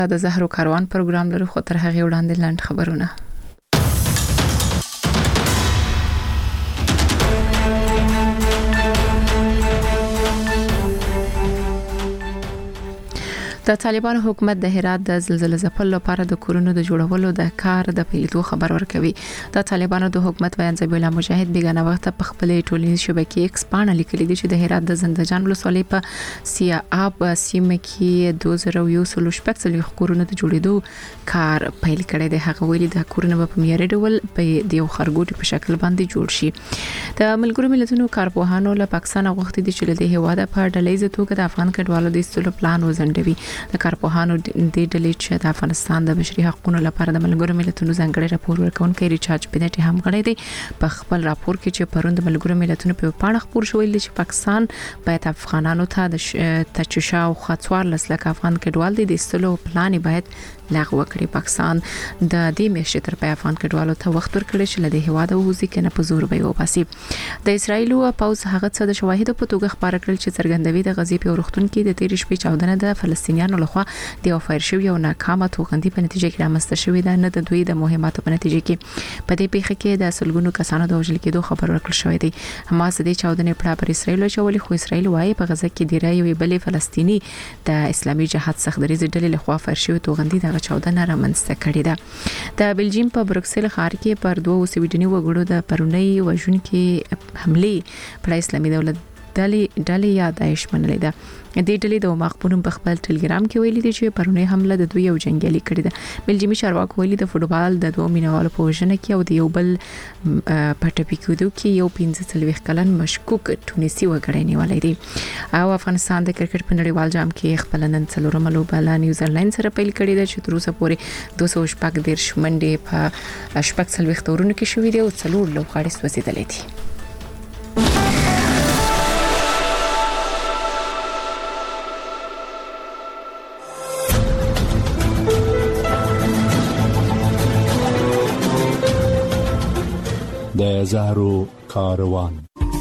د زهرو کاروان پروګرام لرو خو تر هغه وړاندې لاند خبرونه. د طالبان حکومت د هرات د زلزلې ځپل لپاره د کورونو د جوړولو د کار د پیلېدو خبر ورکوي. د طالبانو د حکومت بیان ذبیح الله مجاهد بیگانه وخت په خپل ټولنیز شبکې ایکس باندې لیکلي دي چې د هرات د زندجان ولسوالۍ په سیا اب سیمه کې 2016 کورونو د جوړېدو کار پیل کړی دی. هغه ویلي د کورونو په معیاري ډول په دیو خرګوټي په شکل باندې جوړ شي. د ملګرو ملتونو کارپوهانو له پاکستان غوښتي دي چې له هیواده په ډلهیزه توګه د افغان کډوالو د استلو پلان وزندوي. د کارپوهانو د ډلې چې د افغانستان د بشري حقوقو لپاره د ملګرو ملتونو ځانګړي راپور ورکونکي ریچارډ بنټ هم غړي دي. په خپل راپور کې چې پروند د ملګرو ملتونو په پاڼه خبر شوی چې پاکستان باید افغانانو ته د تچشا او خاطوار لسلک افغان کډوال دي د استلو پلان باید لغوه کړي. پاکستان د دې میاشتې تر پای افغان کډوالو ته وخت ورکړي چې له هیواده وځي کنه په زور به وباسي. د اسرایل او پاوز هغه څه د شواهد په توګه خبر کړل چې څرګندوي د غزې په ورختون کې د 13 شپې چاودنه د فلسطینیانو لخوا د فایر شوی او ناکامه توغندي په نتیجه کې رامنځته شوې ده، نه د دوی د مهماتو په نتیجه کې. په دې پیښه کې د سلګونو کسانو د وژل کېدو خبر ورکړل شوی دی. حماس د چاودنې په پر اسرایل چولې خو اسرایل وايي په غزه کې د رایوي بلې فلسطینی د اسلامي جهاد سختدریز ډلې لخوا فایر شوی توغندي د چاودنه رامنځته کړې ده. د بلجیم په بروکسل ښار کې پر 2 سویډني وګړو د پرونی وژونکې حمله پر اسلامي دولت ډلې یا داعش منلې ده. د ډلې د مخبرون په خپل ټلګرام کې ویلي دي چې پرونی حمله د دوی یو جنگیالي کړې ده. بلجیمي چارواکو ویلي د فوټبال د دوه مینوالو په وژنه کې او د یو بل پټپیکودو کې یو 15 کلن مشکوک ټونسي وګړی نیولې دي. او افغانستان د کرکټ په نړیوال جام کې خپل نن څلورمه لوبه له نیوزیلند سره پیل کړې ده چې تر اوسه پورې 214 منډې په شپږ څلوېښت اورونو کې شوې دي او څلور لوبغاړي سوځېدلې دي. د زهرو کاروان.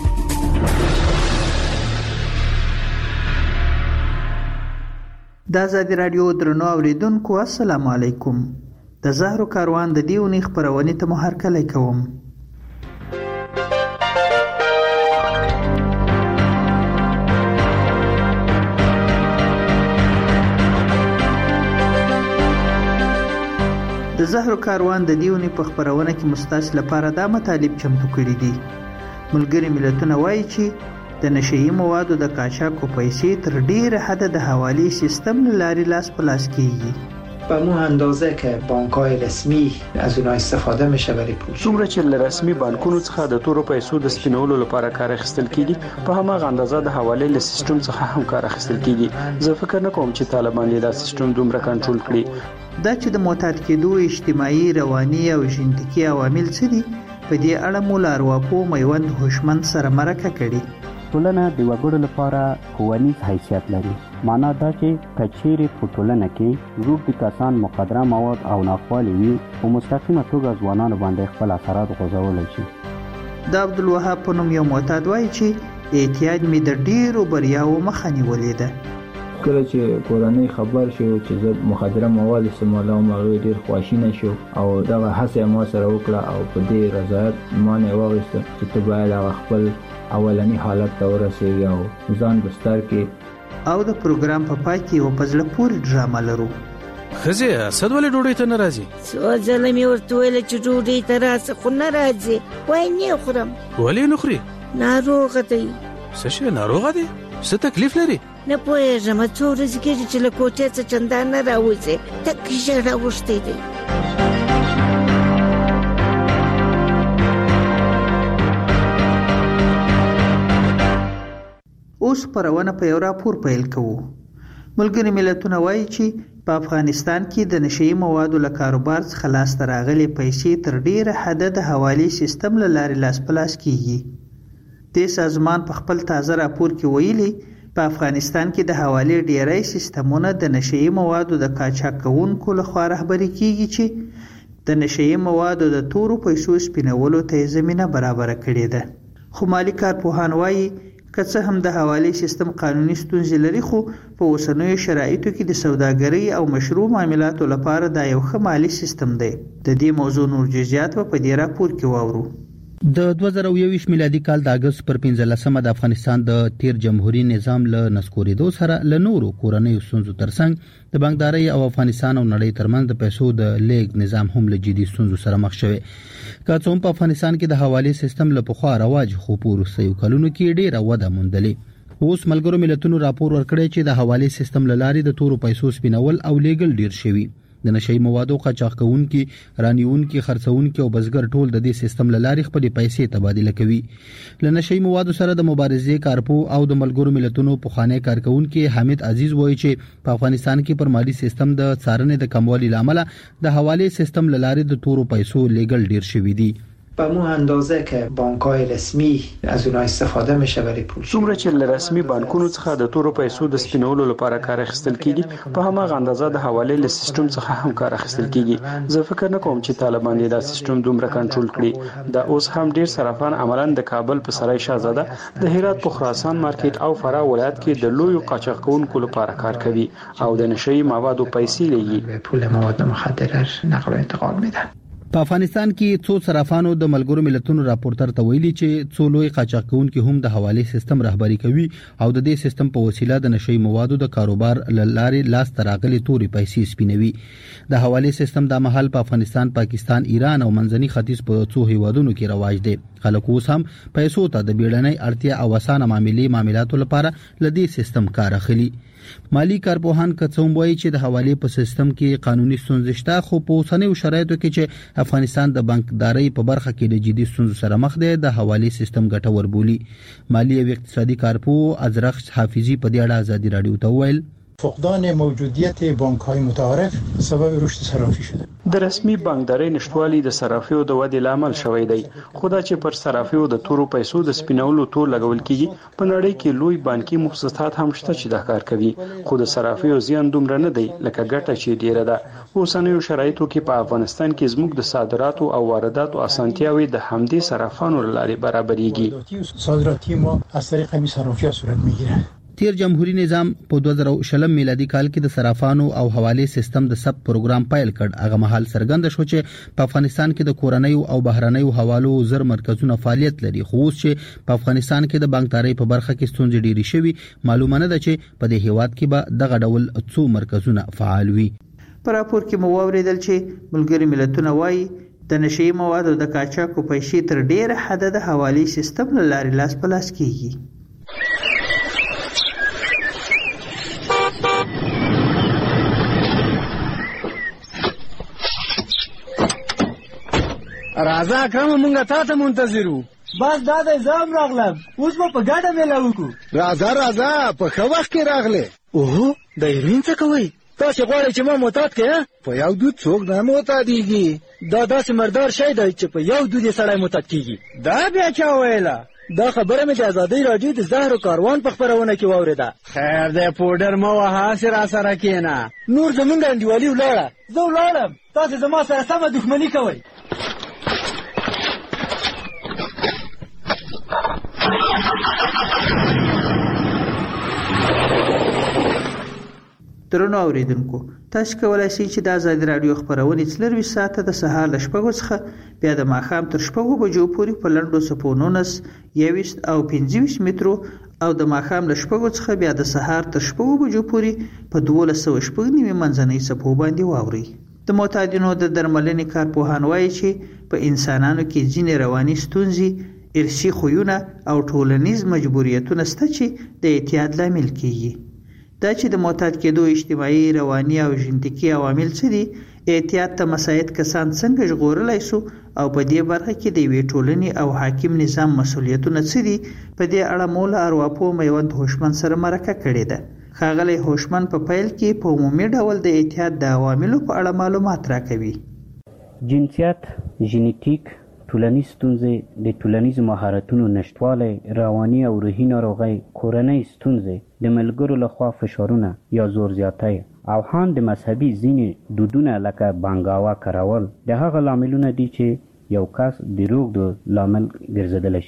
د آزادی رادیو درنو اوریدونکو السلام علیکم. د زهرو کاروان د دیونی خبرونه ته مو هرکلی کوم. د زهرو کاروان د دیونی په خبرونه کې مستاس لپاره دا مطالب چمتو کړي دي. ملګری ملتونه وایي چې د نشئی موادو د قاچاق او پیسې تر ډیره حد د حوالی سیستم لاري لاس په لاس کیږي. به مو اندازه که بانک‌های رسمی از اونها استفاده میشه برای پول. څومره چې له رسمي بانکونو څخه د تورو پیسو د سپینولو لپاره کار اخیستل کیږي په هماغه اندازه د حواله له سیستم څخه هم کار اخیستل کیږي. زه فکر نه کوم چې طالبان دا سیستم دومره کنټرول کړي. دا چې د معتاد کېدو اجتماعي، رواني او ژوندۍ عوامل څه دي، په دې اړه مو لارواپو میوند هوشمند سره مرکه کړي. ټولنه د وګړو لپاره ښوونیز حیثیت لري. معنا دا چې کچېرې په ټولنه کې روږدي کسان مخدره مواد او ناخوالې وي په مستقیمه توګه ځوانانو باندې خپل اثرات غورځولی شي. د عبدالوهاب په نوم یو معتاد وایي چې اعتیاد مې د ډېرو بریاوو مخه نیولې ده. کله چې کورنۍ خبر شو چې زه مخدره مواد استعمالوم هغه ډېر خواشینه شو او دغه هڅه ما سره وکړه او په دې رضایت ما نه واغسته چې ته باید هغه خپل اولنی حالت ته ورسېږي او ځان بستر کې. او د پروګرام په پای کې یو په زړه پورې ډرامه لرو. خزه اسد ولې ډوډۍ ته نه راځي؟ څو ځله مې ورته ویل چې ډوډۍ ته راځه خو نه راځي. وای نه خورم. ولې نه خوري؟ ناروغه دی. څه شي ناروغه دی؟ څه تکلیف لري؟ نه پوهېږم څو ورځې کېږي چې له کوټې څخه چندان نه راوځي. تک ژړا اوښتی دی. اوس پرونه په یو راپور پیل کوو. ملګري ملتونه وایي چې په افغانستان کې د نشئی موادو له کاروبار څخه لاسته راغلي پیسې تر ډیره حد د حوالی سیستم له لارې لاس په لاس کیږي. د سازمان په خپل تازه راپور کې ویلي په افغانستان کې د حوالی ډیری سیستمونه د نشئی موادو د قاچاق کوونکو لخوا رهبري کیږي چې د نشئی موادو د تورو پیسو سپینولو ته زمینه برابر کړې ده. خو مالی کارپوهان وایي که څه هم د حوالې سیستم قانوني ستونزې لري، خو په اوسنیو شرایطو کې د سوداګرۍ او مشروع معاملاتو لپاره دا یو ښه مالي سیستم دی. د دې موضوع نور جزئیات په دې راپور کې واورو. د 2021 میلادي کال د اگست پر 15مه د افغانستان د تیر جمهوریت نظام له نسکورېدو سره له نورو کورنیو ستونزو ترڅنګ د بانکدارۍ او افغانستان او نړۍ ترمنځ د پیسو د لیږد نظام هم له جدي ستونزو سره مخ شوی. که څه هم په افغانستان کې د حوالې سیستم له پخوا رواج خو په وروستیو کلونو کې ډېره وده موندلې. اوس ملګرو ملتونو راپور ورکړی چې د حوالې سیستم له لارې د تورو پیسو سپینول او لیږل ډیر شوی. د نشئی موادو قاچاق کوونکي، رانیونکي، خرڅونکي او بزګر ټول د دې سیستم له لارې خپل پیسې تبادله کوي. له نشئی موادو سره د مبارزې کارپو او د ملګرو ملتونو پخوانی کارکونکي حامد عزیز وایي چې په افغانستان کې پر مالی سیستم د څارنې د کموالي لامل د حوالې سیستم له لارې د تورو پیسو لیږل ډیر شوی دی. به مو اندازه که بانک‌های رسمی از اونها استفاده میشه برای پول. څومره چې له رسمي بانکونو څخه د تورو پیسو د سپینولو لپاره کار اخیستل کیږي، په هماغه اندازه د حوالې له سیستم څخه هم کار اخیستل کیږي. زه فکر نه کوم چې طالبان دا سیستم دومره کنټرول کړي. دا اوس هم ډیر صرافان عملاً د کابل په سرای شاهزاده، د هرات په خراسان مارکیټ او فراه ولایت کې د لویو قاچاق کوونکو لپاره کار کوي او د نشئی موادو پیسې لګي. پول مواد مخدره نقل و انتقال میدن. په افغانستان کې څو صرافانو د ملګرو ملتونو راپورټر ته ویلي چې څو لوی قاچاق کوونکي هم د حوالې سیستم رهبری کوي او د دې سیستم په وسیله د نشئی موادو د کاروبار لارې لاس تراغلي توري پیسې سپینوي. د حوالې سیستم د محل په افغانستان، پاکستان، ایران او منځني ختیځ په څو هیوادونو کې رواج دی. خلک اوس هم پیسو ته د بیړنۍ اړتیا او اسانه معاملاتو لپاره لدې سیستم کار اخلي. مالی کارپوهان کڅوم وایي چې د حوالې په سیستم کې قانوني ستونزې شته، خو په اوسنیو شرایطو کې چې افغانستان د بانکدارۍ په برخه کې د جدي ستونزو سره مخ دی، د حوالې سیستم ګټور بولي. مالی او اقتصادي کارپوه ازرخ حافظي په دې اړه ازادي رادیو ته وویل فقدان موجودیت بانک‌های متعارف سبب رشد صرافی شده. د رسمي بانکدارۍ نشټوالي د صرافیو د ودې لامل شوی دی. خو دا چې پر صرافیو د تورو پیسو د سپینولو تور لګول کیږي، په نړۍ کې لوی بانکي مؤسسات هم شته چې دا کار کوي، خو د صرافیو زیان دومره نه دی لکه ګټه چې ډیره ده. اوسنیو شرایطو کې په افغانستان کې زموږ د صادراتو او وارداتو اسانتیاوي د همدې صرافانو لارې برابرېږي. صادراتی ما از طریق همین صرافی‌ها صورت میگیره. تیر جمهوریت نظام په 2020 میلادي کال کې د صرافانو او حوالې سیستم د سب پروګرام پایل کړ. هغه مهال څرګند شو چې په افغانستان کې د کورنیو او بهرنیو حوالو زر مرکزونه فعالیت لري، خو اوس چې په افغانستان کې د بانکدارۍ په برخه کې ستونزې ډېرې شوي، معلومه نه ده چې په دې هیواد کې به دغه ډول څو مرکزونه فعال وي. په راپور کې مو واوریدل چې ملګري ملتونه وایي د نشئی موادو د قاچاقو پیسې تر ډیره حده د حوالې سیستم له لارې لاس په لاس کیږي. راځه اکرم مونږه تا ته منتظرو. بس دا د زام راغلم، اوس به په ګډه میله وکړو. راځه په ښه وخت کې راغلې. اوه د هیروین څه کوئ؟ تاسې غواړئ چې ما معتاد کړې؟ په یو دود څوک نه معتادېږي. دا داسې مردار شی دی چې په یو دود یې سړی معتاد کېږي. دا بیا چا ویله؟ دا خبره مې د ازادۍ راډیو د زهرو کاروان په خپرونه کې واورېده. خیر دی پوډر مه وهه، هسې راسره کښېنه. نور زمونږ انډیوالي ولاړه. زه ولاړم، تاسې زما سره سمه دښمني کوئ. درنو اوریدونکو، تاسو کولای شئ چې د ازادي رادیو خبرونه 24 ساعته د سهار ل 6 څخه بیا د ماښام تر 6 بجو پورې په لنډو څپو 19 21 او 25 مترو او د ماښام ل 6 څخه بیا د سهار تر 6 بجو پورې په 1290 منځنۍ څپو باندې واوري. د معتادینو د درملنې کارپوهان وایي چې په انسانانو کې ځینې رواني ستونزې، ارثي خویونه او ټولنیز مجبوریتونه شته چې د اعتیاد لامل کیږي. دا چې د معتاد کېدو اجتماعي، رواني او ژنتیکي عوامل څه دي، اعتیاد ته مساعد کسان څنګه ژغورلی سو او په دې برخه کې د یوې ټولنې او حاکم نظام مسؤلیتونه څه دي، په دې اړه مو له ارواپوه میوند هوشمند سره مرکه کړې ده. ښاغلی هوشمند په پیل کې په عمومي ډول د اعتیاد د عواملو په اړه معلومات راکوي. جنسیت، ژنیتیک، ټولنیز ستونزې، د ټولنیزو مهارتونو نشتوالی، رواني او روحي ناروغۍ، کورنۍ ستونزې، د ملګرو لخوا فشارونه یا زور زیاتی او هم د مذهبي ځینې دودونه لکه بانګاوا کارول د هغه لاملونه دي چې یو کس د روغ لامل ګرځیدلی شي.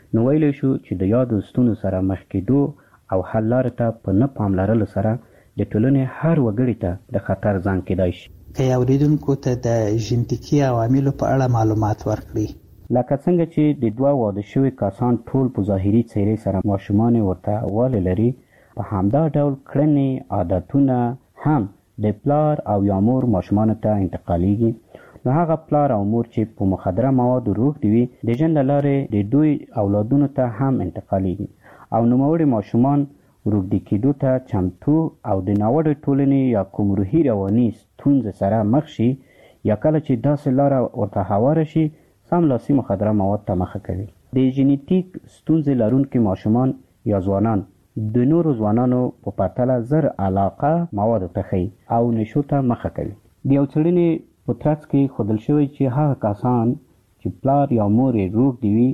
نو ویلی شو چې د یادو ستونزو سره مخ کېدو او حل لارې ته په نه پاملرلو سره د ټولنې هر وګړي ته د خطر زنګ کېدای شي. که اوریدونکو ته د ژنتیکي عواملو په اړه معلومات ورکړي. لکه څنګه چې د دوه واده شوي کسان ټول په ظاهري څېرې سره ماشومان ورته والی لري، په همدا ډول کړنې عادتونه هم د پلار او یا مور ماشومانو ته انتقالیږي. نو هغه پلار او مور چې په مخدره موادو روږدي وي د ژوند له لارې د دوی اولادونو ته هم انتقالیږي او نوموړي ماشومان روږدي کېدو ته چمتو او د ناوړه ټولنې یا کوم روحي رواني ستونزې سره مخ شي، یا کله چې داسې لاره ورته هواره شي سملاسي مخدره مواد ته مخه کوي. د ژنیتیک ستونزې لرونکي ماشومان یا ځوانان د نورو ځوانانو په پرتله زر علاقه موادو ته ښیي او نشو ته مخه کوي. د یو څېړنې په ترڅ کې ښودل شوی چې هغه کسان چې پلار یا مور یې روږدي وي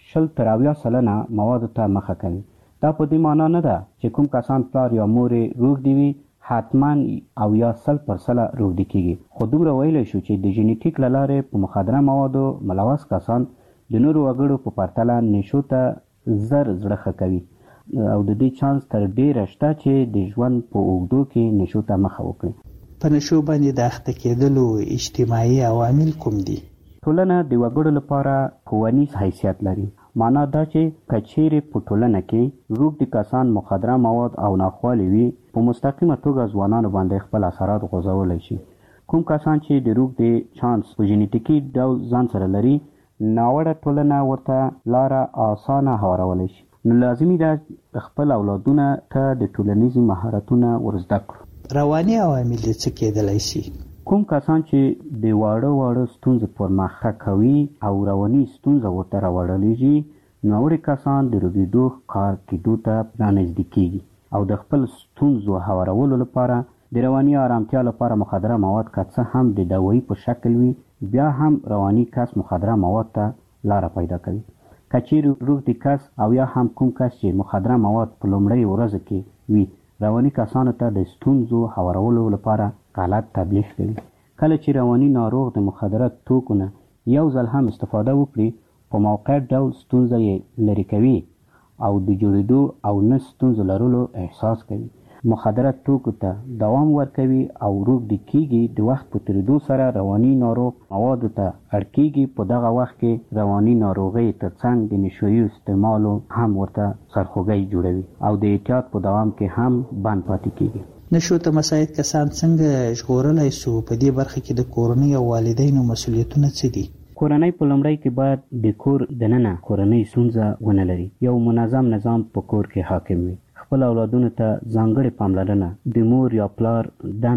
80% موادو ته مخه کوي. دا په دې معنا نه ده چې کوم کسان پلار یا مور یې روږدي وي حتما او یا 100% روږدي کېږي، خو دومره ویلی شو چې د ژنیتیک له لارې په مخدره موادو ملوث کسان د نورو وګړو په پرتله نشو ته زر زړه ښه کوي او د دې چانس تر ډېره شته چې د ژوند په اوږدو کې نشو ته مخه وکړي. په نشو باندې د اخته کېدلو اجتماعي عوامل کوم دي؟ ټولنه د وګړو لپاره ښوونیز حیثیت لري. معنا دا چې که چیرې په ټولنه کې روږدي کسان مخدره مواد او ناخوالې وي په مستقیمه توګه ځوانانو باندې خپل اثرات غورځولی شي. کوم کسان چې د روږدي چانس په ژنیتیکي ډول ځان سره لري ناوړه ټولنه ورته لاره اسانه هوارولی شي. نو لازمي ده خپل اولادونه ته د ټولنیزو مهارتونه ورزده کړو. رواني عوامل څه کېدلی شي؟ کوم کسان چې د واړه ستونزې پر مخه کوي او رواني ستونزه ورته راوړلیږي، ناوړه کسان د روږدېدو ښکار کېدو ته رانږدې کېږي او د خپل ستونزو هوارولو لپاره د رواني آرامتیا لپاره مخدره مواد که څه هم د دوایي په شکل وي بیا هم رواني کس مخدره مواد ته لاره پیدا کوي. که چیرې روږدي کس او یا هم کوم کس چې مخدره مواد په لومړۍ ورځو کې وي رواني کسانو ته د ستونزو هوارولو لپاره غلط تبلیغ کوي. کله چې رواني ناروغ د مخدره توکو نه یو ځل هم استفاده وکړي په موقع ډول ستونزه یې لرې کوي او د جوړېدو او نه ستونزو لرلو احساس کوي. مخدره توکو ته دوام ورکوي او روږدي کېږي. د وخت په تېرېدو سره رواني ناروغ موادو ته اړ کېږي. په دغه وخت کې رواني ناروغۍ تر څنګ د نشویو استعمالو هم ورته سرخوږی جوړوي او د احتیاط په دوام کې هم بند پاتې کېږي. نشو ته مساعد کسان څنګه ژغورلی سو؟ په دې برخه کې د کورنۍ او والدینو مسؤلیتونه څه دي؟ کورنۍ په لومړی کې باید د کور دننه کورنۍ ستونزه ونه لري. یو منظم نظام په کور کې حاکم وي. خپل اولادونو ته ځانګړې پاملرنه د مور یا پلار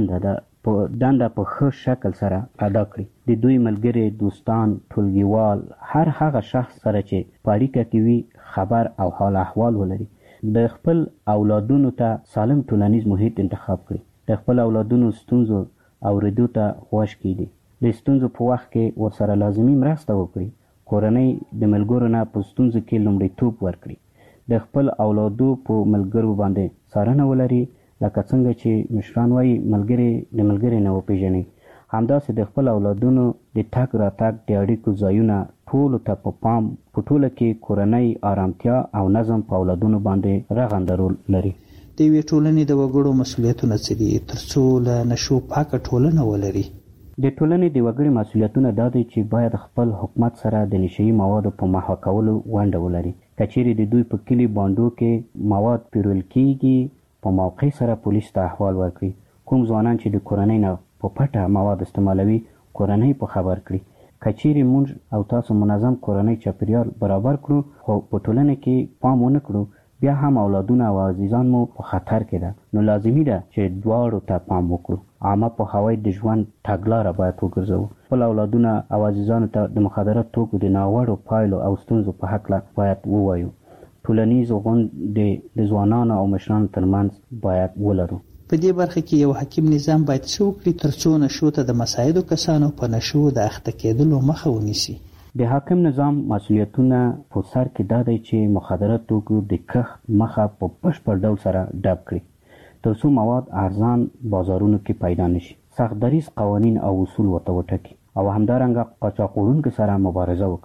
دنده په ښه شکل سره ادا کړي. د دوی ملګري، دوستان، ټولګیوال، هر هغه شخص سره چې په اړیکه کې وي خبر او حال احوال ولري. د خپل اولادونو ته سالم ټولنیز محیط انتخاب کړي. د خپل اولادونو ستونزو اوریدو ته خوښ کړي. د ستونزو په وخت کې ورسره لازمي مرسته وکړي. کورنۍ د ملګرو نه په ستونزو کې لومړیتوب ورکړي. د خپل اولادو په ملګرو باندې څارنه ولري. لکه څنګه چې مشران وایي ملګري د ملګري نه وپېژني، همداسې د خپل اولادونو د تګ راتګ د اړیکو ځایونه ټولو ته په پام په ټوله کې کورنۍ آرامتیا او نظم په اولادونو باندې رغنده رول لري. د یوې ټولنې د وګړو مسؤلیتونه څه دي تر څو له نشو پاکه ټولنه ولري؟ د ټولنې د وګړي مسؤلیتونه دا دي چې باید خپل حکومت سره د نشهیي موادو په محو کولو ونډه ولري. که چیرې د دوی په کلي بانډو کې مواد پیرول کېږي په موقع سره پولیس ته احوال ورکړي. کوم ځوانان چې د کورنۍ نه په پټه مواد استعمالوي کورنۍ په خبر کړي. که چیرې موږ او تاسو منظم کورنۍ چاپیریال برابر کړو خو په ټولنه کې پام ونه کړو بیا هم اولادونه او عزیزان مو په خطر کې ده. نو لازمي ده چې دواړو ته پام وکړو. عامه پوهاوی د ژوند تګلاره باید وګرځوو. خپل اولادونه او عزیزانو ته د مخدره توکو د ناوړو پایلو او ستونزو په هکله باید ووایو. ټولنیز غونډې د ځوانانو او مشرانو ترمنځ باید ولرو. په دې برخه کې یو حکیم نظام باید څه وکړي تر څو نشو ته د مساعدو کسانو په نشو د اخته کېدلو مخه ونیسي؟ د حاکم نظام مسؤلیتونه په سر کې دا دی چې مخدره توکو د کښت مخه په بشپړ ډول سره ډب کړي تر څو مواد ارزان بازارونو کې پیدا نشي. سخت دریځ قوانین او اصول ورته وټاکي او همدارنګه قاچاق وړونکو سره مبارزه وکړي.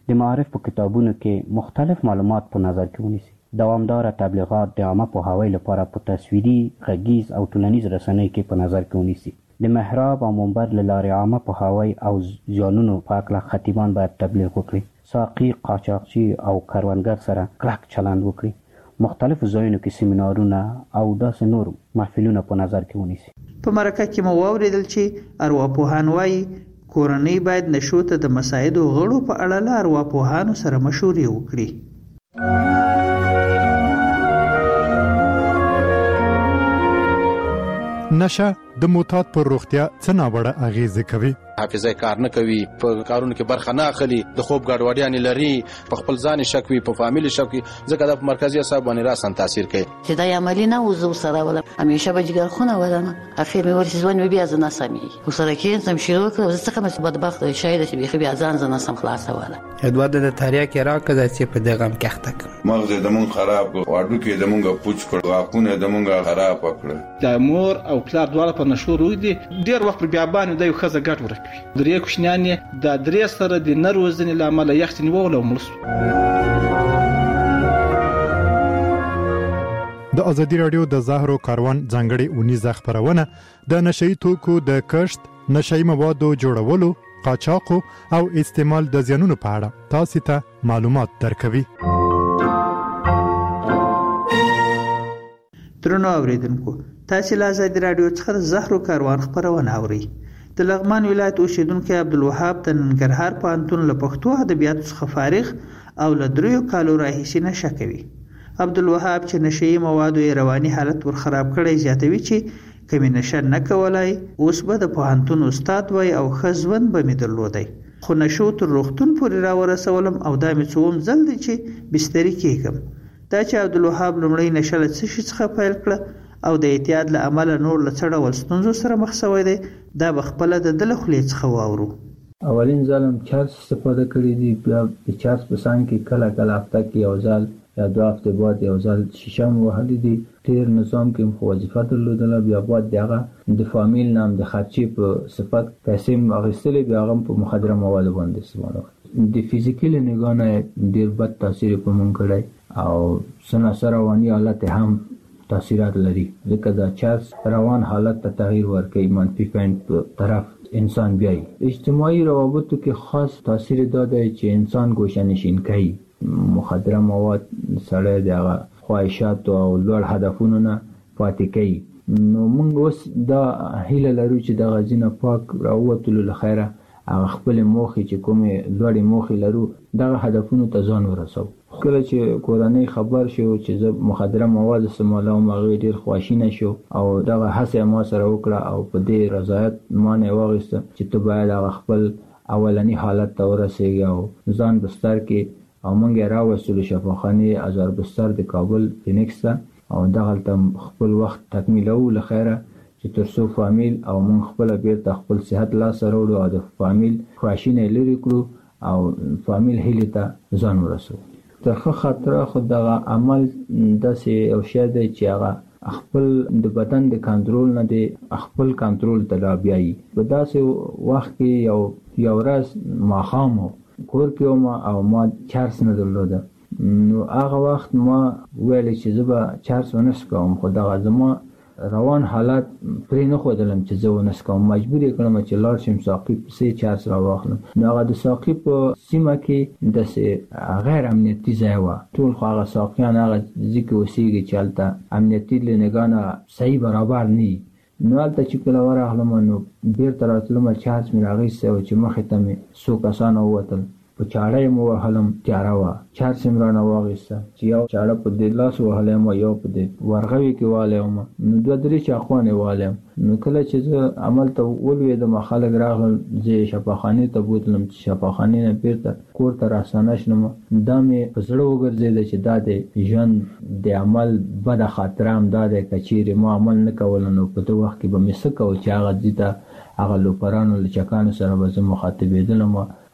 د معارف په کتابونو کې مختلف معلومات په نظر کې ونیسي. دوامداره تبلیغات د عامه پوهاوي لپاره په تصویري، غږیز او ټولنیز رسنیو کې په نظر کې ونیسي. د محراب او منبر له لارې عامه پوهاوي او زیانونو په هکله خطیبان باید تبلیغ وکړي. ساقي، قاچاقچي او کروندګر سره کلک چلند وکړي. مختلفو ځایونو کې سیمینارونه او داسې نور محفلونه په نظر کې ونیسي. په مرکه کې مو واوریدل چې ارواپوهان وایي کورنۍ باید نشو ته د مساعدو غړو په اړه له ارواپوهانو سره مشورې وکړي. نشه د معتاد پر روغتیا څه ناوړه اغیزه کوي. حافظه کار نه کوي، په کارونو کې برخه نه اخلي، د خوب ګډوډیانې لري، په خپل ځان شک وي، په فامیل شک وي، ځکه د مرکزي اعصاب باندې راسن تاثیر کوي. چې دا عملی نه وزو سره ولا همیشه به جګر خونه ولنه اخر مې ورسې ځوان مې بیا ځنه سمي وسره کې سم شروع کړ ځکه مې بدبخت شاید چې بيخي بیا ځان ځنه سم خلاص ولا ادوار د تاریخ کې راکړه چې په دغه مکخته کړ مغز د مون خراب واډو کې د مونږه پوچ کړ واکونه د مونږه خراب کړ. د مور او پلار دواړه په نشو روي دي ډیر وخت بیا باندې د یو خزه ګټ ورکوي. درې کوشنیان د درې سره د نروزنې لامل یختنی وولو ملس. د ازادي رادیو د زهرو کاروان ځانګړي اونیزه خبرونه د نشئی توکو د کشت، نشئی موادو جوړولو، قاچاقو او استعمال د زیانونو په اړه تاسو ته معلومات درکوي. درنو اوریدونکو، تاسو له ازادي رادیو څخه زهرو کاروان خبرونه اورئ. د لغمان ولایت اوسیدونکو عبدالوهاب د ننګرهار پوهنتون له پښتو ادبیاتو څخه فارغ او له 3 کالو راهیسې نشه کوي. عبدالوهاب چې نشئی موادو یې رواني حالت ور خراب کړی زیاتوي چې کمی نشه نه کولای اوس به د پوهنتون استاد وای او خزون به مې درلودی، خو نشو تر روغتون پورې راورسولم او دا مې څوم ځل دی چې بستری کېږم. دا چې عبدالوهاب لومړی نشه له څه شي څخه پیل کړه او د اعتیاد له امله نور له څه ډول ستونزو سره مخ شوی دی، دا به خپله د ده له خولې څخه واورو. اولین ځل هم چارج استفاده کړی دی، بیا د چارج په څنګ کې کله کله هفته کې یو ځل یا 2 هفته بعد یو ځل شیشه مو وهلې دي. ډېر نظام کې مو وظیفه درلودله، بیا بعد د هغه د فامیل نام د خرچې په صفت پیسې مو اخیستلې، بیا هغه په مخدره موادو باندې استعمال وکړ. د فزیکي له نګاه نه ډېر بد تاثیر په مونږ کړی او سناسه رواني حالت هم تاثیرات لري، ځکه دا چارج روان حالت ته تغییر ورکوي، منفي پوینټ په طرف انسان بیایي. اجتماعي روابطو کې خاص تاثیر دا دی چې انسان ګوشه‌نشین کوي. مخدره مواد سړی د هغه خواهشاتو او لوړ هدفونو نه پاتې کوي. نو موږ اوس دا هیله لرو چې د غزینه پاک راووتلو له خیره هغه خپل موخې چې کومې لوړې موخې لرو دغه هدفونو ته ځان ورسو. کله چې کورنۍ خبر شو چې زه مخدره مواد استعمالوم، هغې ډېر خواشینه شو او دغه هڅه ما سره وکړه او په دې رضایت ما نه واخیسته چې ته باید هغه خپل اولني حالت ته ورسېږي او ځان بستر کې او موږ یې راوستلو شفاخانې ازار بستر د کابل فینکس ته او دغلته خپل وخت تکمیلوو له خیره چې تر څو فامیل او موږ خپله بیرته خپل صحت لاسته راوړو او د فامیل خواشینۍ لرې کړو او فامیل هیلې ته ځان ورسوو. ترخه خاطره خو دغه عمل داسې یو شی دی چې هغه خپل د بدن د کنټرول نه دی خپل کنټرول ته رابیایي. په داسې وخت کې یو ورځ ماښام و کور کې وم او ما چارج نه درلوده، نو هغه وخت ما ویل چې زه به چارج ونه څکوم، خو دغه زما روان حالت پرې نه ښودلم چې زه ونه څکوم. مجبور یې کړم چې لاړ شم ساقي پسې چارج راواخلم. نو هغه د ساقي په سیمه کې داسې غیر امنیتي ځای وه، ټول خو هغه ساقیان هغه ځای کې اوسېږي چې هلته امنیتي له نګاه نه صحیح برابر نه وي. نو هلته چې کله ورغلم نو بیرته راتلم چارج مې راغیستی و چې مخې ته مې څو کسان ووتل، په چاړه یې مو وهلم، تیاره وه، چارج یې مې رانه واخیسته چې یو چاړه په دې لاس وهلی یم یو په دې ورغوي کې والی یم، نو 2-3 چاقوان یې والی یم. نو کله چې زه عمل ته ولوېدم خلک راغلل، زه یې شفاخانې ته بوتلم چې شفاخانې نه بیرته کور ته راستانه شلم. دا مې په زړه وګرځېده چې دا د ژوند د عمل بده خاطره هم دا دی که چیرې ما عمل نه کوله نو په دې وخت کې به مې څه کوو چې هغه ځي ته هغه لوپرانو لچکانو سره به زه مخاطبېدلم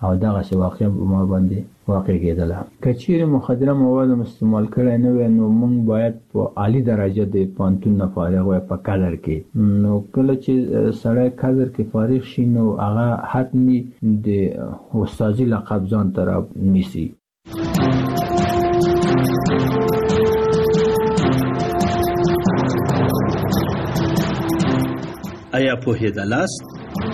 او دغه واقع ما باندې واقع کېدله. کچیر مخدره مواد استعمال کړي نه وي نو موږ باید په عالی درجه د پانتون نه فارغ وي په کادر کې. نو کله چې سړی کادر کې فارغ شي نو هغه حتمی د استادي لقب ځان تر نیسي. آیا پوهېدلاست؟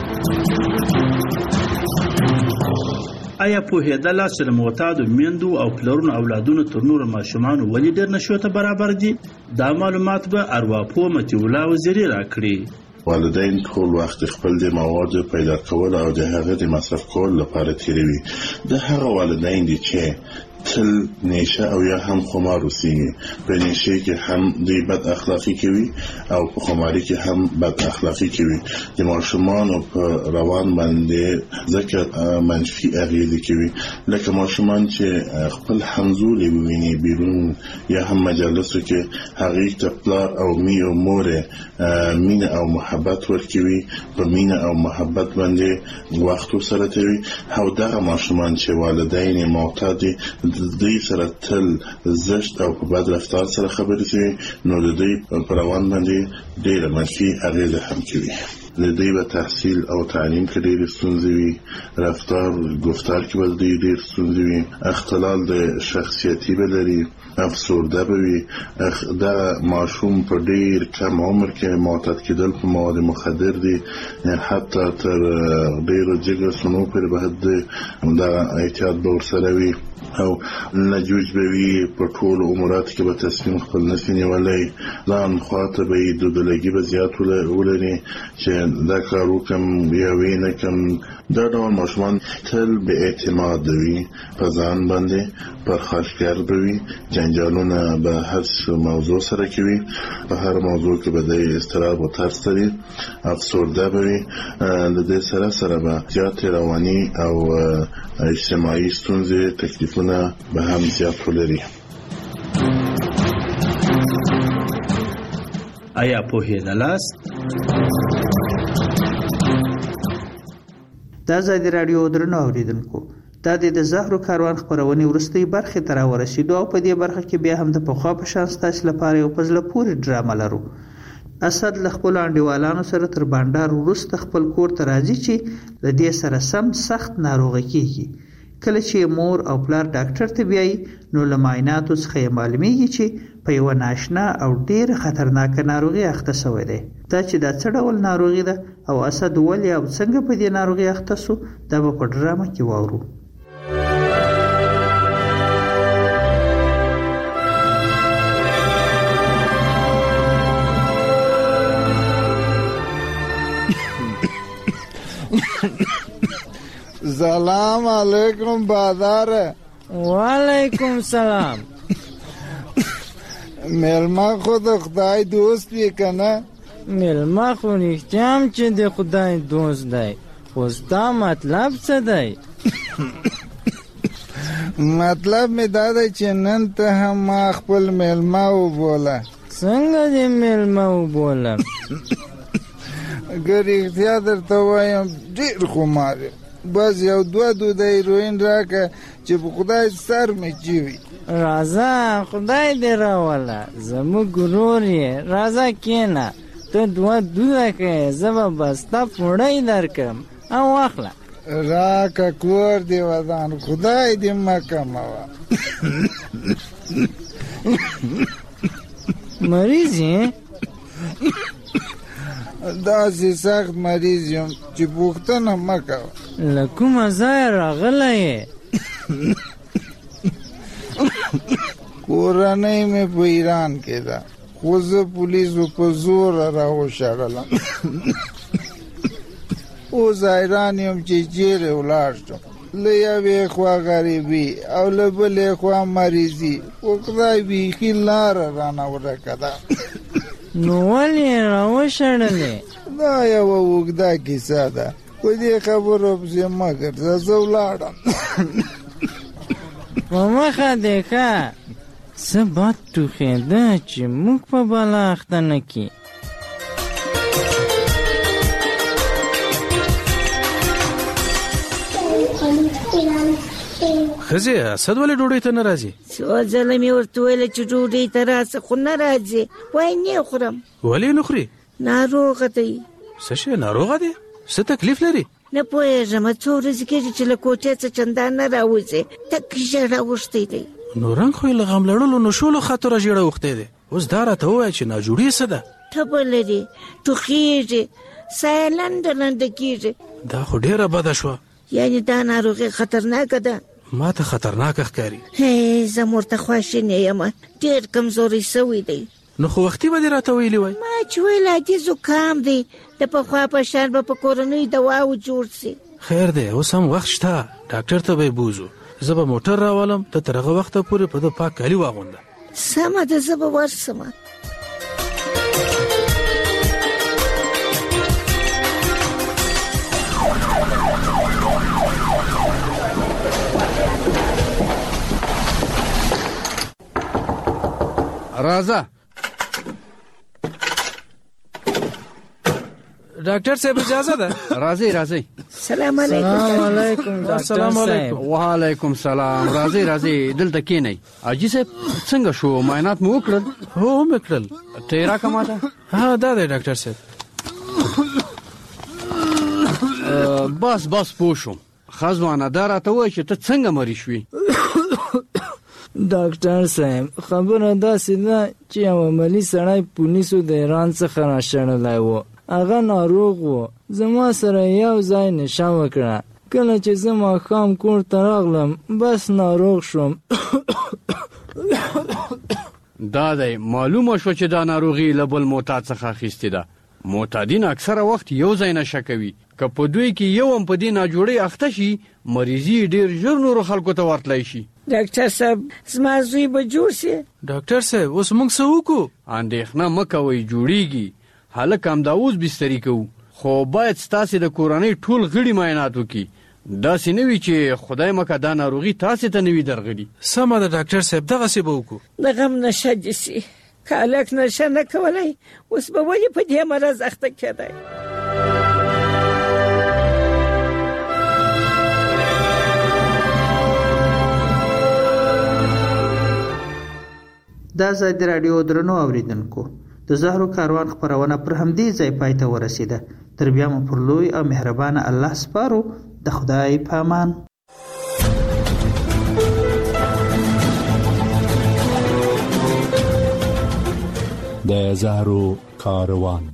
آیا پوهېدلاست چې د معتادو میندو او پلرونو اولادونو تر نورو ماشومانو ولې ډېر نشو ته برابر دي؟ دا معلومات به ارواپوه متي الله وزیري راکړي. والدین ټول وخت خپل د موادو پیدا کول او د هغه د مصرف کول لپاره تیروي. د هغه والدین دي چې تل نشه او یا هم خمار وسیږي. په نشه کې هم د بد اخلاقی کوي او په خماري کې هم بد اخلاقی کوي. د ماشومان په روان باندې ځکه منفي اغیزه کوي. لکه ماشومان چې خپل همزولي وویني بیرون یا هم مجالسو کې هغه ته پلار او می او مور مینه او محبت ورکوي. په مینه او محبت باندې وخت سره تیروي. او دغه ماشومان چې والدین معتاد دوی سره تل زشت او په بد رفتار سره خبرې کوي نو د دوی په روان باندې ډېره منفي اغیزه هم کوي. د دوی به تحصیل او تعلیم کې ډېرې ستونزې وي. رفتار گفتار کې به دوی ډېر ستونزې وي. اختلال د شخصیتي به لري. افسرده به وي. دا ماشوم په ډېر کم عمر کې معتاد کېدل په مواد مخدر دي. حتی تر ډېرو جګر سنو پورې به دا احتیاط به ورسره وي او لجوج به وي. په ټولو اموراتو کې به تصمیم خپل نشي نیولی. ځان خواته به یې دودلګي به زیات ولري چې دا کار وکړم یا وی نه کړم. دا ډول ماشومان تل بې اعتماده وي په ځان باندې. پرخاشګر به وي. جنجالونه به هر موضوع سره کوي. په هر موضوع کې به د اضطراب او ترس لري. افسرده به وي. د دې سره سره به زیاتې رواني او اجتماعي ستونزې تکلیفونه به هم زیات ولري. آیا پوهېدلاست؟ د ازادي راډیو درنو اوریدونکو دا د زهرو کاروان خبرونې وروستۍ برخې ته راورسېدو او په دې برخه کې بیا هم د پخوا په شان ستاسو لپاره یو په زړه پورې ډرامه لرو. اسد له خپلو انډیوالانو سره تر بانډار وروسته خپل کور ته راځي چې له دې سره سم سخت ناروغه کیږي. کله چې مور او پلار ډاکټر ته بیایي نو له معایناتو څخه یې معلومیږي چې په یوه ناشنا او ډېره خطرناکه ناروغي اخته شوی دی. دا چې دا څه ډول ناروغي ده او اسد ولې او څنګه په دې ناروغي اخته شو دا به په ډرامه کې واورو. سلام علیکم بازار. وعلیکم سلام. ملما خود خدای دوست وی کنه. ملما خو نشتم چې د خدای دوست دی. خو ستا مطلب څه دی؟ مطلب می دا دی چې نن ته هم ما خپل ملما وبوله. څنګه دې ملما وبولم؟ ګر اختیار درته وایم ډېر خمار بس یو دوه د هیروین راکه چې په خدای سر مې چوي. راځه خدای دې راوله. زموږ ورور یې. راځه کېنه. ته دوه دوده که زه به بسته پوړی درکړم او واخله. راکه کور دې ودان خدای دې مه کموه. مریض یې؟ داسې سخت مریض یم چې پوښتنه مه کوه. له کومه ځایه راغلی یې؟ کورنۍ مې په ایران کې ده خو زه پولیسو په زوره راوشړلم. اوس حیران یم چې چیرې ولاړ شم. له یوې خوا غریبي او له بلې خوا مریضي. خو خدای بیخي لاره رانه ورکه ده. نو ولې یې راوشړلې؟ دا یوه اوږده کیسه ده. په دې خبرو پسې مه ګرځه. زه ولاړم. په مخه دې ښه. څه بد ټوخېده چې موږ په بلا اخته نه کړي. خزه اسد ولې ډوډۍ ته نه راځي؟ څو ځله مې ورته ویل چې ډوډۍ ته راځه خو نه راځي. وای نه خورم. ولې نه خوري؟ ناروغه دی. څه شي ناروغه دی؟ څه تکلیف لري؟ نه پوهېږم څو ورځې کېږي چې له کوټې څخه چندان نه راوځي. تک ژړه اوښتی دی. نو رنګ خو یې له غم لړلو نشولو خاطره ژړه اوښتی دی. اوس دا راته ووایه چې ناجوړي څه ده؟ تبه لري، ټوخېږي، ساه لنډه لنډه کېږي. دا خو ډېره بده شوه. یعنې دا ناروغي خطرناکه ده؟ ما ته خطرناکه ښکاري. زه ورته خواشینې یم، ډېر کمزوری سوی دی. نو خو وختي به دې راته ویلي وای. ما چې ویل عادي زکام دی، د پخوا په شان به په کورنۍ دواو جوړ سي. خیر دی، اوس هم وخت شته، ډاکټر ته به یې بوزو. زه به موټر راولم، ته تر هغه وخته پورې په ده پاک کالي واغونده. سمه ده، زه به ورسمه. راځه ډاکټر صاحب اجازه ده؟ راځئ. سلام علیکم. السلام علیکم. وعلیکم السلام. راځئ دلته کېنئ. حاجي صاحب څنګه شو؟ معاینات مو وکړل؟ هو مې کړل. ته راکه ماته. ها دا دی ډاکټر صاحب. بس پوه شوم. خزوانه دا راته وایه چې ته څنګه مریض شوې؟ ډاکټر صاحب خبره داسې ده چې یو عملي سړی پولیسو د ایران څخه راشړلی و. هغه ناروغ و. زما سره یو ځای نشه وکړه. کله چې زه ماښام کور ته راغلم بس ناروغ شوم. دا دی معلومه شوه چې دا ناروغي له بل معتاد څخه اخیستې ده. معتادین اکثره وخت یو ځای نشه کوي. که په دوی کې یو هم په دې ناجوړۍ اخته شي مریضي ډېر ژر نورو خلکو ته ورتلی شي. ډاکټر صاحب زما زوی به جوړ سي؟ ډاکټر صاحب اوس موږ څه وکړو؟ اندېښنه مه کوئ، جوړیږي. هلک همدا اوس بستري کوو، خو باید ستاسې د کورنۍ ټول غړي معاینات وکړي. داسې نه وي چې خدای مکه دا ناروغي تاسې ته نه وي درغلي. سمه ده ډاکټر صاحب، دغسې به وکړو. د غم نشه دې سي. که هلک نشه نه کولی اوس به ولې په دې مرض اخته کېدی؟ دا ځای د راډیو درنو اوریدونکو د زهرو کاروان خپرونه پر همدې ځای پای ته ورسیده. تر بیا مو پر لوی او مهربانه الله سپارو. د خدای په امان. د زهرو کاروان.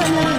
زموږ